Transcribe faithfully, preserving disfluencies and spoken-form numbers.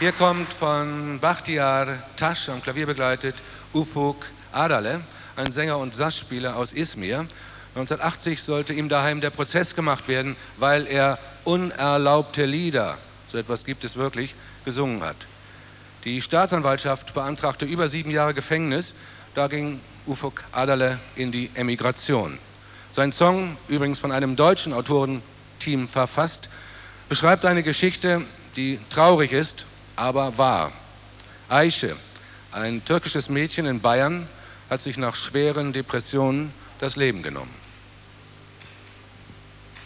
Hier kommt von Bakhtiar Tasch am Klavier begleitet Ufuk Ardale, ein Sänger und Sassspieler aus Izmir. neunzehnhundertachtzig sollte ihm daheim der Prozess gemacht werden, weil er unerlaubte Lieder, so etwas gibt es wirklich, gesungen hat. Die Staatsanwaltschaft beantragte über sieben Jahre Gefängnis. Da ging Ufuk Ardale in die Emigration. Sein Song, übrigens von einem deutschen Autorenteam verfasst, beschreibt eine Geschichte, die traurig ist, aber wahr. Ayşe, ein türkisches Mädchen in Bayern, hat sich nach schweren Depressionen das Leben genommen.